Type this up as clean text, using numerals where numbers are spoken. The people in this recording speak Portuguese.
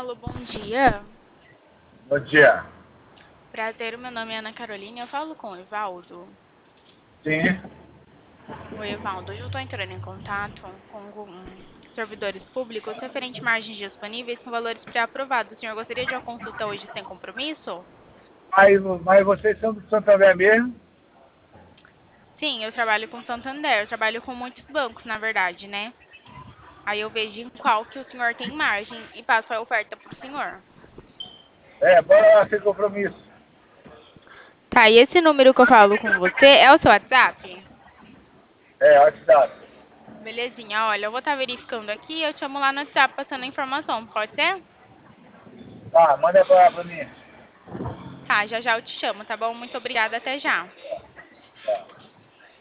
Alô, bom dia. Bom dia. Prazer, meu nome é Ana Carolina. Eu falo com o Evaldo. Sim. Oi, Evaldo. Hoje eu estou entrando em contato com servidores públicos referente a margens disponíveis com valores pré-aprovados. O senhor gostaria de uma consulta hoje sem compromisso? Mas vocês são do Santander mesmo? Sim, eu trabalho com Santander. Eu trabalho com muitos bancos, na verdade, né? Aí eu vejo em qual que o senhor tem margem e passo a oferta para o senhor. É, bora lá sem compromisso. Tá, e esse número que eu falo com você é o seu WhatsApp? É, WhatsApp. Belezinha, olha, eu vou estar verificando aqui e eu te chamo lá no WhatsApp passando a informação, pode ser? Tá, manda pra mim. Tá, já já eu te chamo, tá bom? Muito obrigada, até já.